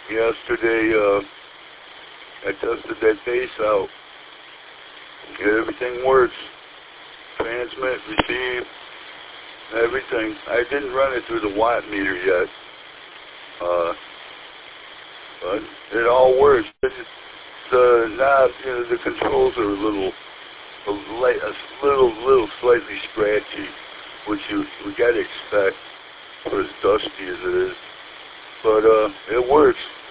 Yesterday, I tested that base out. Everything works. Transmit, receive, everything. I didn't run it through the watt meter yet. But it all works. The knobs, the controls are a little slightly scratchy, which we gotta expect for as dusty as it is. But it works.